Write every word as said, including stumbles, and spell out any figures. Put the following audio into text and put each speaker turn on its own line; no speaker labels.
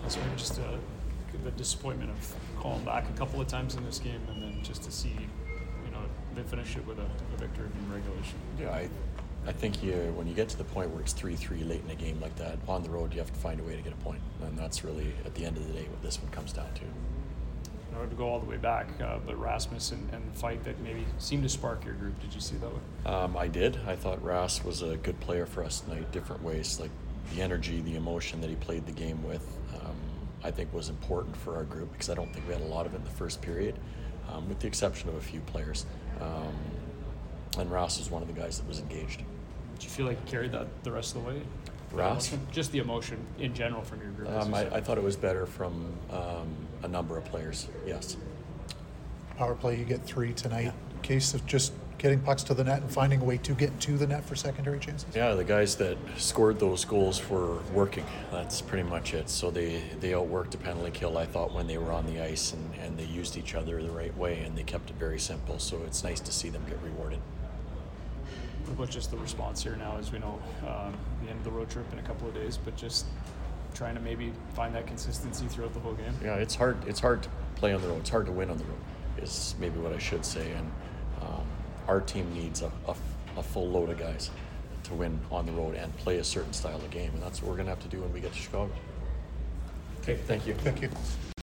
So maybe just uh, the disappointment of calling back a couple of times in this game, and then just to see, you know, they finish it with a, a victory in regulation.
Yeah, I, I think you when you get to the point where it's three three late in a game like that, on the road you have to find a way to get a point, and that's really at the end of the day what this one comes down to.
In order to go all the way back, uh, but Rasmus and, and the fight that maybe seemed to spark your group, did you see that one?
Um, I did. I thought Ras was a good player for us tonight, different ways, like the energy, the emotion that he played the game with, um, I think was important for our group because I don't think we had a lot of it in the first period, um, with the exception of a few players. Um, and Ras was one of the guys that was engaged.
Did you feel like you carried that the rest of the way?
Ras?
Just the emotion in general from your group.
Um, I, I thought it was better from um, a number of players, yes.
Power play, you get three tonight. Case of just getting pucks to the net and finding a way to get to the net for secondary chances?
Yeah, the guys that scored those goals were working. That's pretty much it. So they, they outworked a penalty kill, I thought, when they were on the ice, and, and they used each other the right way, and they kept it very simple. So it's nice to see them get rewarded.
What about just the response here now, as we know, um, the end of the road trip in a couple of days, but just trying to maybe find that consistency throughout the whole game?
Yeah, it's hard. It's hard to play on the road. It's hard to win on the road, is maybe what I should say. And um, our team needs a, a, a full load of guys to win on the road and play a certain style of game, and that's what we're going to have to do when we get to Chicago. Okay, thank you.
Thank you.